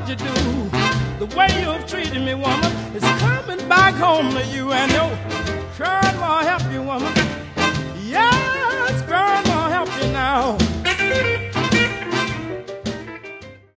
what you do. The way you've treated me, woman, is coming back home to you. And your sure